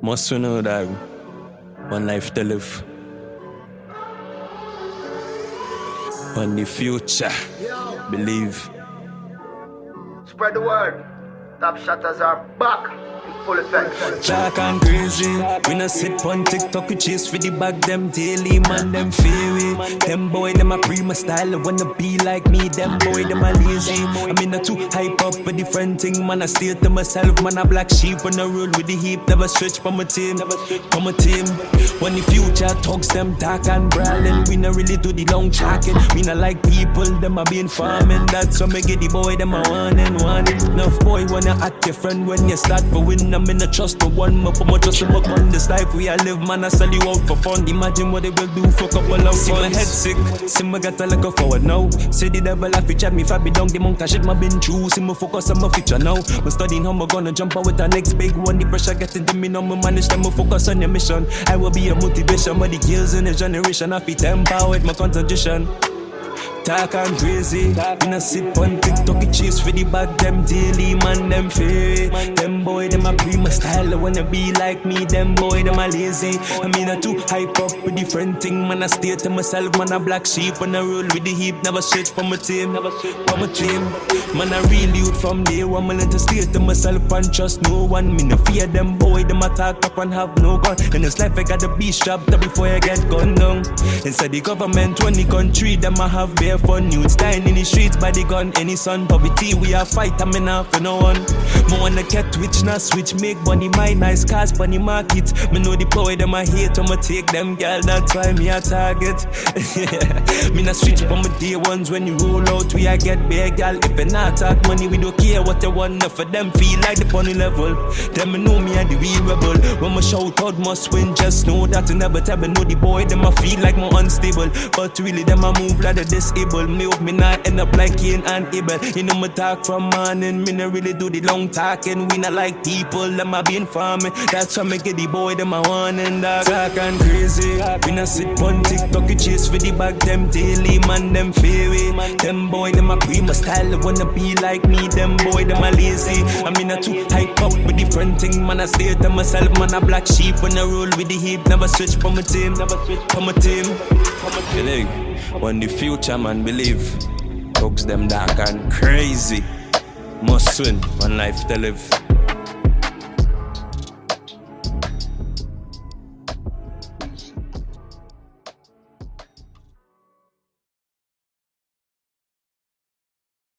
Must we know that one life to live. On the future, believe. Spread the word. Top shutters are back. Full effect. Dark and crazy. We no sit on TikTok, we chase for the bag. Them daily, man, them fairy. Them boy, them a prima style. Wanna be like me. Them boy, them a lazy. I mean, not too hype up a different thing. Man, I stay to myself. Man, a black sheep on the road with the heap. Never stretch for my team. For my team. When the future talks, them dark and brawling. We no really do the long tracking. We no like people, them a been farming. That's why me get the boy, them a one and one. Enough boy wanna act your friend when you start for win. I'm in the trust the one, but more just work on this life we a live, man. I sell you out for fun. Imagine what they will do for a couple of see my head sick, see my got a like a forward now. Say the devil have to chat me if I be down the monk, shit my been through. See my focus on my future now. I'm studying how I'm gonna jump out with the next big one. The pressure getting to me now, me manage them, focus on your mission. I will be a motivation, but the kills in the generation I fit temper with my concentration. Talk and crazy, we no sit on TikTok, we chase for the bag. Them daily, man, them fairy. Them boy, them a prima style, I wanna be like me. Them boy, them a lazy. I mean, I too hype up with different thing. Man, I stay to myself, man, a black sheep on the roll with the heap. Never switch for my team, for my team. Man, I real youth from day one. Man, to stay to myself and trust no one. Me no fear them boy, them a talk up and have no gun. In this life, I gotta be strapped up before I get gunned down. Inside the government, when the country, them a have bare fun. Youths dying in the streets by the gun. Any son, poverty, we a fight, I'm enough for no one. Me wanna get twitch, not switch, make money, my nice cars, bunny market. Me know the boy, them I hate, I'ma take them, girl, that's why me a target. Me not switch for my day ones, when you roll out, we a get big, girl. If you not talk money, we don't care what they want, enough for them feel like the pony level. Them me know me a the real rebel. When my shout out must win, just know that you never tell me know the boy, them I feel like more unstable. But really, them I move like the disabled. Me hope me not end up like Cain and Abel. You know me talk from morning, me not really do the long talking. We not like people, them a been farming. That's why me get the boy, them a one and dog. Talk and crazy, we not sit on TikTok, we chase for the bag. Them daily, man, them fairy. Them boy, them a prima style, I wanna be like me. Them boy, them a lazy. I mean, I too hype up with different thing. Man, I stay to myself, man, a black sheep on the roll with the heap. Never switch for my team, for my team. Believe, when the future, man, believe. Dogs them dark and crazy. Must win, one life to live.